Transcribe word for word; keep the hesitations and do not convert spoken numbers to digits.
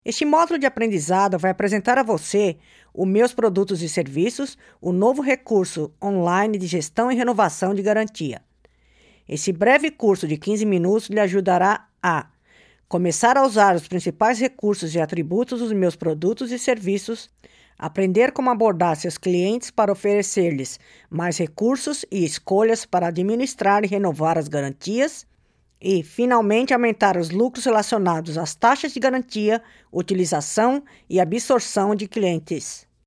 Este módulo de aprendizado vai apresentar a você os meus produtos e serviços, o novo recurso online de gestão e renovação de garantia. Esse breve curso de quinze minutos lhe ajudará a começar a usar os principais recursos e atributos dos meus produtos e serviços, aprender como abordar seus clientes para oferecer-lhes mais recursos e escolhas para administrar e renovar as garantias, e, finalmente, aumentar os lucros relacionados às taxas de garantia, utilização e absorção de clientes.